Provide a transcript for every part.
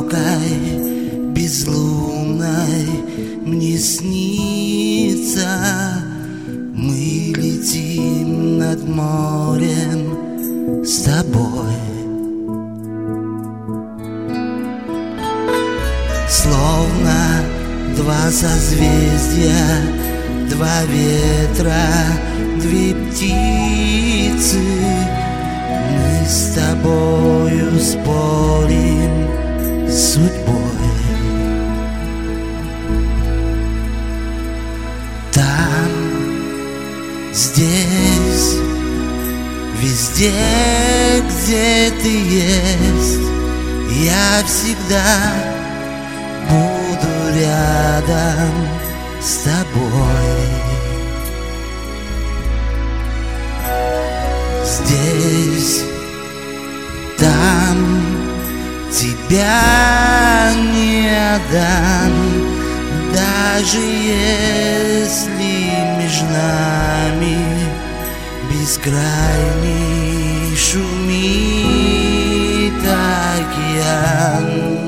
далекой, безлунной мне снится. Мы летим над морем с тобой, словно два созвездия, два ветра, две птицы. Мы с тобою спорим с судьбой. Там, здесь, везде, где ты есть, я всегда буду рядом с тобой. Здесь, там тебя не отдам, даже если между нами бескрайний шумит океан.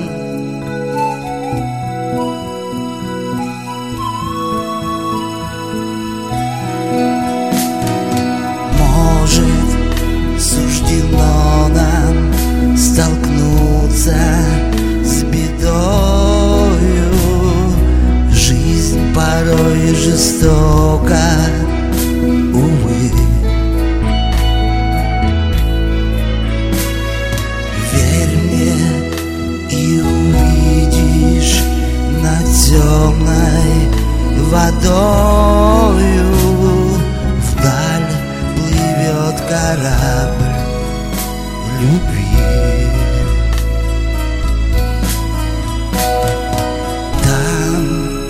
Суждено нам столкнуться с бедою. Жизнь порой жестока, увы. Верь мне и увидишь над темной водою вдаль плывет корабль любви. Там,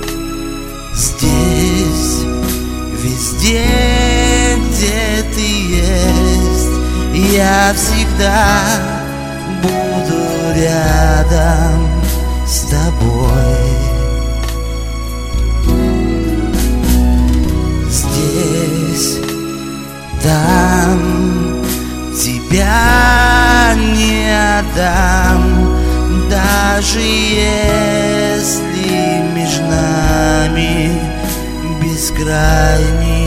здесь, везде, где ты есть, я всегда буду рядом с тобой. Здесь, там тебя не отдам, даже если между нами бескрайний